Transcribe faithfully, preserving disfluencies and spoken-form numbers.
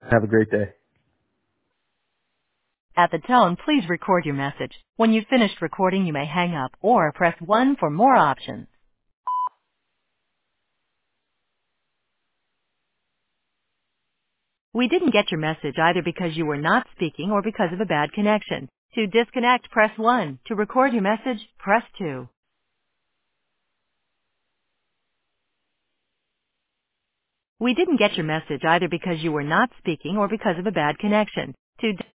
Have a great day. At the tone, please record your message. When you've finished recording, you may hang up or press one for more options. We didn't get your message either because you were not speaking or because of a bad connection. To disconnect, press one. To record your message, press two. We didn't get your message either because you were not speaking or because of a bad connection. To